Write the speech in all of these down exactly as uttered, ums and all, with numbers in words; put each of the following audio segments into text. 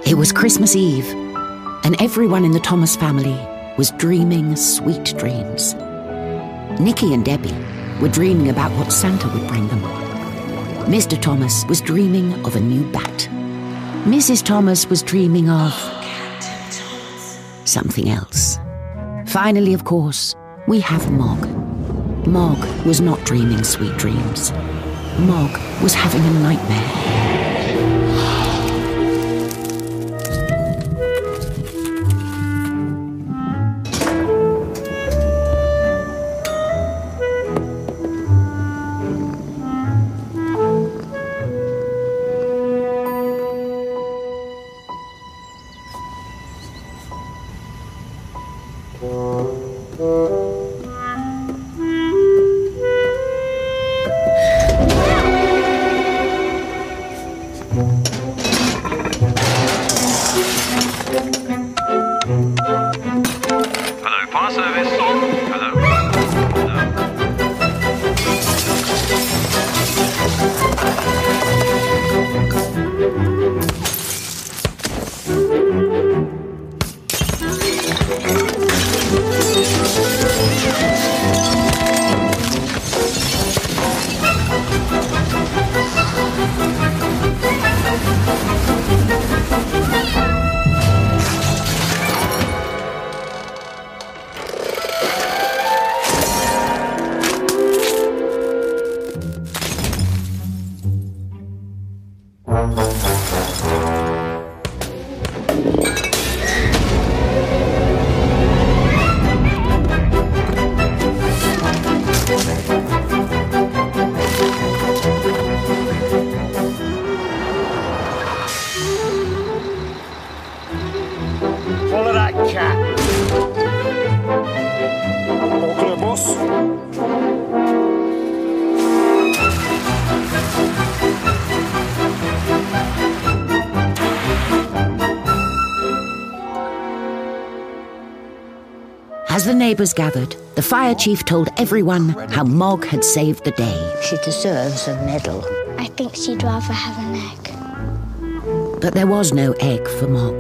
It was Christmas Eve, and everyone in the Thomas family was dreaming sweet dreams. Nicky and Debbie were dreaming about what Santa would bring them. Mister Thomas was dreaming of a new bat. Missus Thomas was dreaming of something else. Finally, of course, we have Mog. Mog was not dreaming sweet dreams. Mog was having a nightmare. Hello, fire service. Hello. Follow that cat. All clear, boss. As the neighbours gathered, the fire chief told everyone how Mog had saved the day. She deserves a medal. I think she'd rather have an egg. But there was no egg for Mog.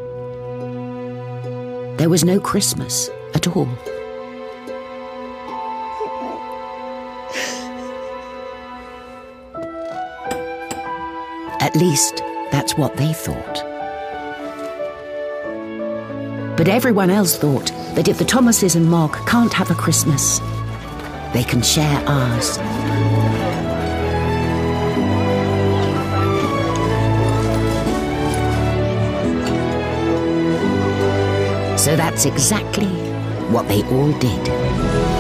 There was no Christmas at all. At least, that's what they thought. But everyone else thought that if the Thomases and Mog can't have a Christmas, they can share ours. So that's exactly what they all did.